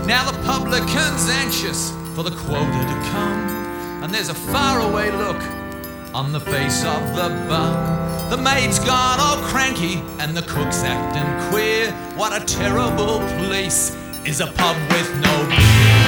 Now the publican's anxious for the quota to come, and there's a faraway look on the face of the bum. The maid's gone all cranky and the cook's acting queer. What a terrible place is a pub with no beer.